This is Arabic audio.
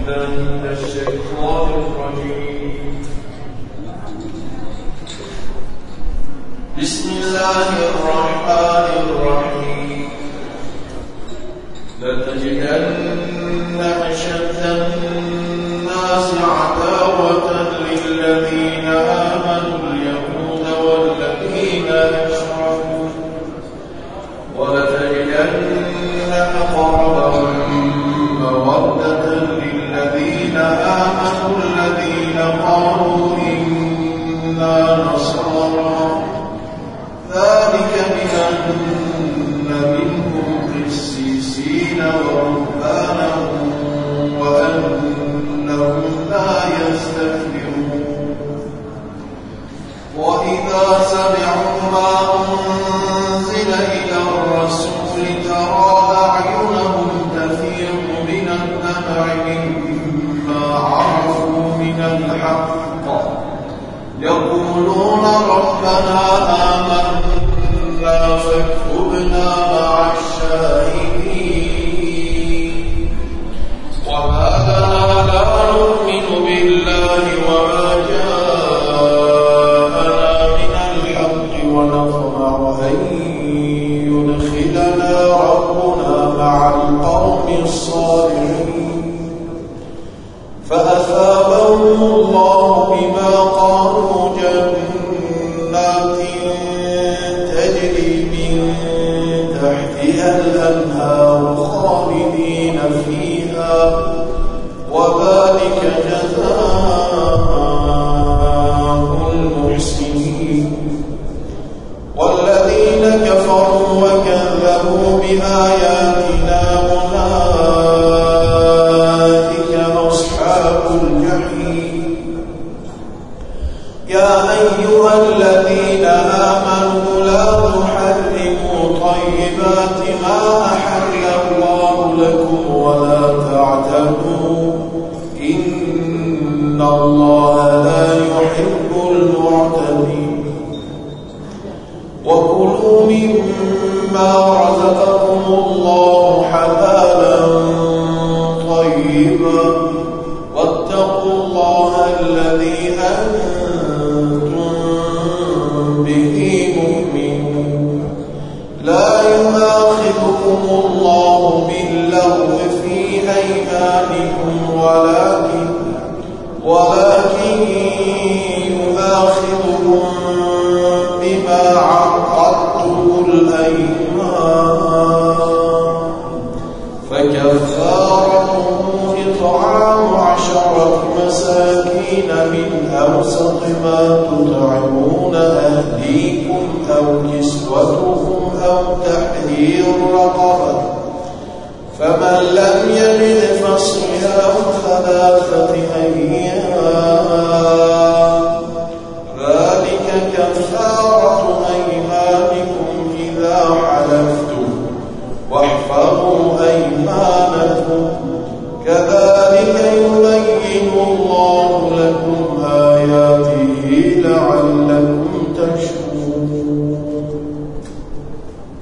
بالله من الشيطان الرجيم. بسم الله الرحمن الرحيم. لتجدن أشد الناس عداوة للذين آمنوا اليهود والذين أشركوا ولتجدن أقربهم مودة للذين آمنوا الذين قالوا إنا نصارى ذلك بأن منهم قسيسين ورهبانا وأنهم لا يستكبرون وإذا سمعوا ما أنزل إلى الرسول ترى أعينهم تفيض من الدمع مما عرفوا من الحق يقولون ربنا آمنا فاكتبنا مع الشاهدين وما لنا لا نؤمن بالله وما جاءنا من الحق ونطمع أن يدخلنا ربنا مع القوم الصالحين فأثابهم الله بما قالوا جنات تجري من تحتها الأنهار خالدين فيها وذلك جزاء المحسنين والذين كفروا وكذبوا بآياتنا أولئك أصحاب الجحيم يا أيها الذين آمنوا لا تحرموا طيبات ما أحل الله لكم ولا تعتدوا إن الله لا يحب المعتدين وكلوا مما رزقكم الله حلالا طيبا واتقوا الله الذي أنتم به مؤمنون لا يؤاخذكم الله باللغو في أيمانكم ولكن يؤاخذكم بما عقدتم الأيمان فكفارته إطعام 10 مساكين من أوسط ما تطعمون أهليكم أو كسوتهم أو تحرير رقبة فمن لم يجد فصيام 3 أيام ذلك كفارة أيمانكم إذا حلفتم واحفظوا أيمانكم كذلك